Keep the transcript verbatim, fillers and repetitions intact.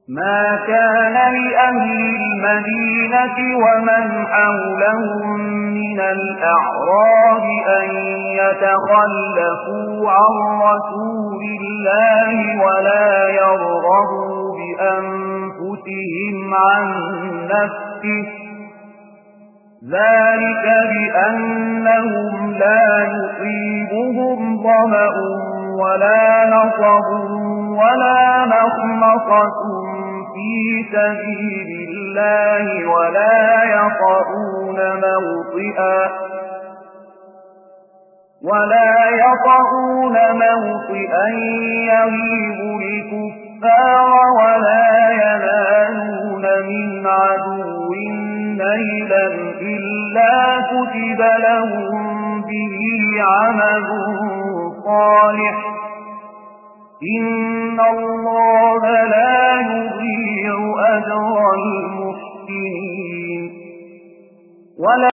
ما كان لأهل المدينة ومن حولهم من الأعراب أن يتخلفوا عن رسول الله ولا يرغبوا بأنفسهم عن نفسه، ذلك بأنهم لا يصيبهم ظمأ ولا نصب ولا مخمصة في سبيل الله ولا يطؤون موطئا ولا يطؤون موطئا يغيظ الكفار ولا ينالون من عدو نيلا إلا كتب لهم به عمل صالح، إن الله لا يضيع أجر المحسنين.